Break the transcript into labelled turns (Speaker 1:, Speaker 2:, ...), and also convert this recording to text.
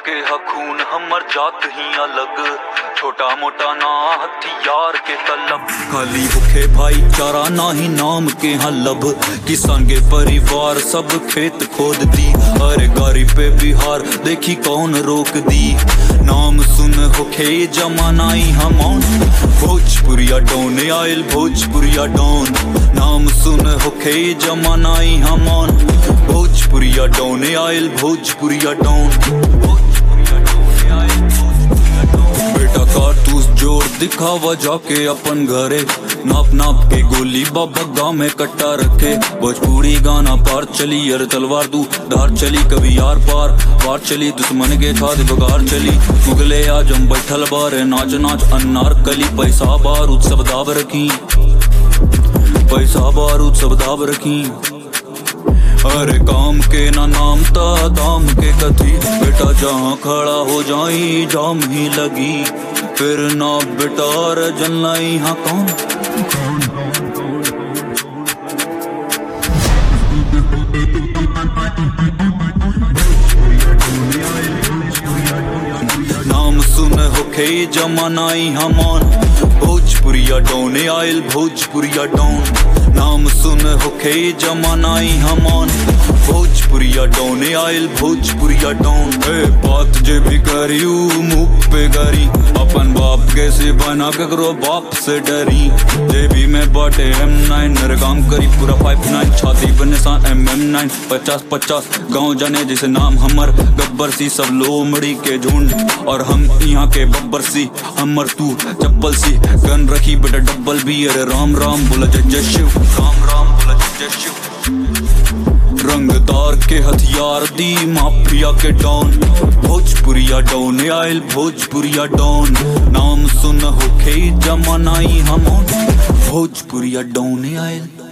Speaker 1: के हखून हमर जात ही अलग, छोटा मोटा ना हथियार के तलब। खाली भूखे भाईचारा ना ही नाम के हलब, किसान के परिवार सब खेत खोद दी। अरे गाड़ी पे बिहार देखी कौन रोक दी। नाम सुन होखे जमाना ही हमौन, भोजपुरिया डॉन आयल भोजपुरिया डॉन। नाम सुन होखे जमाना ही हमौन, भोजपुरिया डॉन आयल भोजपुरिया डॉन। बेटा कारतूस जोर दिखावा जाके अपन घरे, नाप नाप के गोली बाबा गाँव में कट्टा रखे। भोजपुरी गाना पार चली यार तलवार दू धार चली, कभी यार पार पार चली दुश्मन के खाद बगार चली। मुगले आजम बैठल बारे नाच नाच अन्नार कली, पैसा बारूद सब दाब रखी, पैसा बारूद सब दाब रखी। अरे काम के ना नाम ता दाम के कथी, बेटा जहाँ खड़ा हो जाई जाम ही लगी। फिर ना बेटा रे जलना यहाँ कौन। नाम सुन होखे जमाना ही हमौन, भोजपुरिया डॉन आयल भोजपुरिया डॉन। नाम सुन होखे जमाना ही हमौन, भोजपुरिया डॉन आयल भोजपुरिया डॉन। बात जे भी करियू मुँह पे गरी, अपन बाप कैसे बना ककरो बाप से डरी। जे भी में बाटे M9 मेरे काम करी पूरा 59, छाती पर निशान MM9 50-50 गाँव जाने जैसे नाम हमर गब्बर सी। सब लोमड़ी के झुंड और हम यहाँ के बब्बर सी, हमर तू चप्पल सी। गन रखी बेटा डब्बल भी, अरे राम राम बोला जय जय शिव, राम राम बोला जय जय शिव। रंगदार के हथियार दी माफिया के डॉन, भोजपुरिया डॉन आयल भोजपुरिया डॉन। नाम सुन होखे जमाना ही हमौन, भोजपुरिया डॉन आयल।